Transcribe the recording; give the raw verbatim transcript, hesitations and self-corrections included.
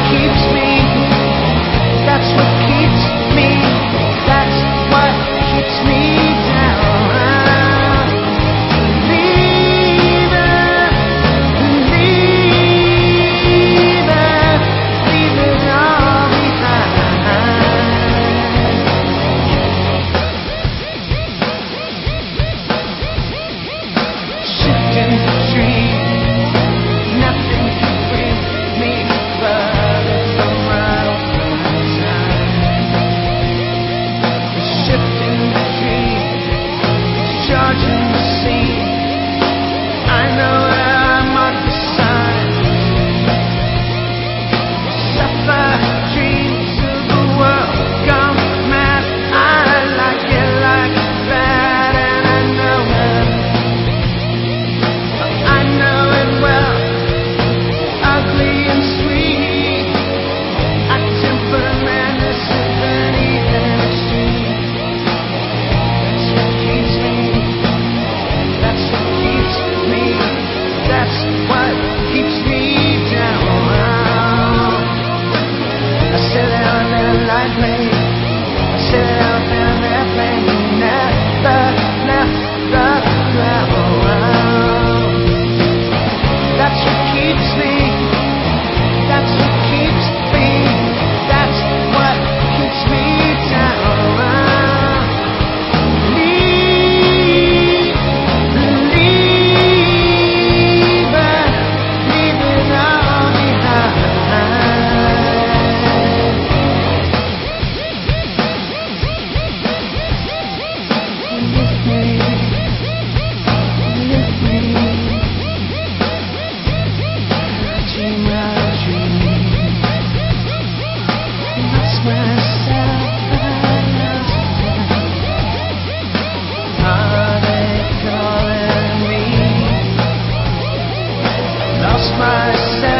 keeps me. That's what keeps me. That's what keeps me down. Leave it, leave it, leave it all behind. Shifting trees, nothing can bring me further from right on time. The shifting trees, charging the sea. I know that I'm on the side. Suffer dreams of the world gone mad. I like it like that, and I know it. I know it well, ugly and sweet. I temper madness with any extreme. That's what keeps me. That's what keeps me. That's what keeps me down. I sit out there lightly. I sit out there in airplane. Never left the ground. That's what keeps me. That's what keeps me. That's what keeps me down. Leave, leave it, leave it all behind. Lift me, lift me. Dream a dream. Lost myself, I lost myself. Are they calling me? Lost myself.